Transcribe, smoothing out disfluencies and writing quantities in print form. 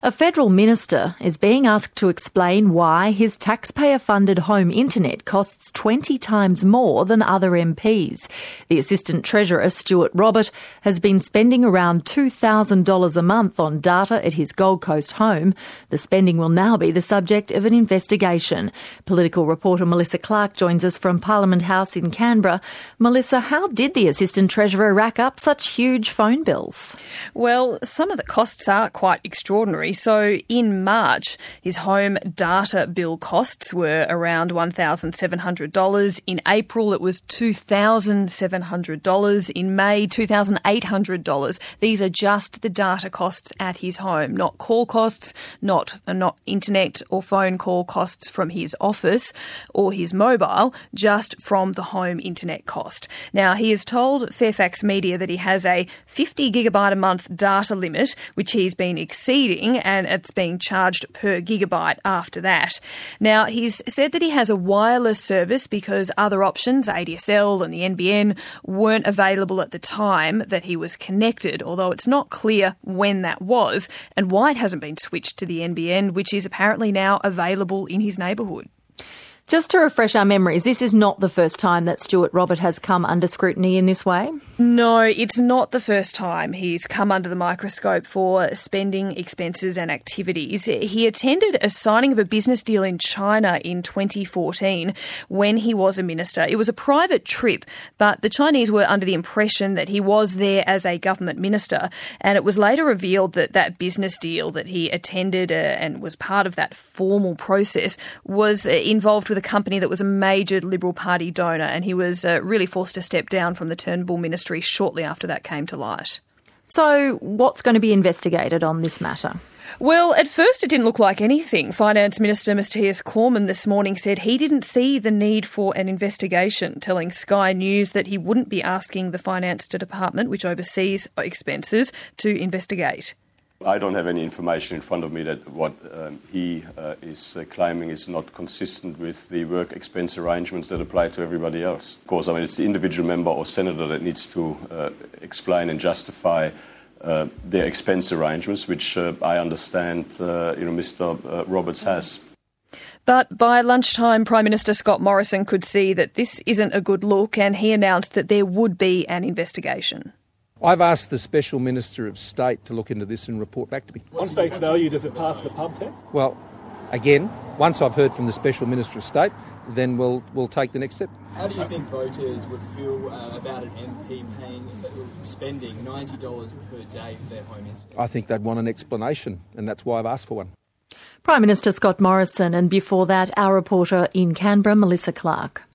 A federal minister is being asked to explain why his taxpayer-funded home internet costs 20 times more than other MPs. The Assistant Treasurer, Stuart Robert, has been spending around $2,000 a month on data at his Gold Coast home. The spending will now be the subject of an investigation. Political reporter Melissa Clark joins us from Parliament House in Canberra. Melissa, how did the Assistant Treasurer rack up such huge phone bills? Well, some of the costs are quite extraordinary. So in March, his home data bill costs were around $1,700. In April, it was $2,700. In May, $2,800. These are just the data costs at his home, not call costs, not internet or phone call costs from his office or his mobile, just from the home internet cost. Now, he has told Fairfax Media that he has a 50 gigabyte a month data limit, which he's been exceeding, and it's being charged per gigabyte after that. Now, he's said that he has a wireless service because other options, ADSL and the NBN, weren't available at the time that he was connected, although it's not clear when that was and why it hasn't been switched to the NBN, which is apparently now available in his neighbourhood. Just to refresh our memories, this is not the first time that Stuart Robert has come under scrutiny in this way? No, it's not the first time he's come under the microscope for spending, expenses and activities. He attended a signing of a business deal in China in 2014 when he was a minister. It was a private trip, but the Chinese were under the impression that he was there as a government minister, and it was later revealed that that business deal that he attended and was part of that formal process was involved with a company that was a major Liberal Party donor, and he was really forced to step down from the Turnbull ministry shortly after that came to light. So what's going to be investigated on this matter? Well, at first it didn't look like anything. Finance Minister Matthias Cormann this morning said he didn't see the need for an investigation, telling Sky News that he wouldn't be asking the Finance Department, which oversees expenses, to investigate. I don't have any information in front of me that what he is claiming is not consistent with the work expense arrangements that apply to everybody else. Of course, it's the individual member or senator that needs to explain and justify their expense arrangements, which I understand Mr. Roberts has. But by lunchtime, Prime Minister Scott Morrison could see that this isn't a good look, and he announced that there would be an investigation. I've asked the Special Minister of State to look into this and report back to me. On face value, does it pass the pub test? Well, again, once I've heard from the Special Minister of State, then we'll take the next step. How do you think voters would feel about an MP spending $90 per day for their home internet? I think they'd want an explanation, and that's why I've asked for one. Prime Minister Scott Morrison, and before that, our reporter in Canberra, Melissa Clark.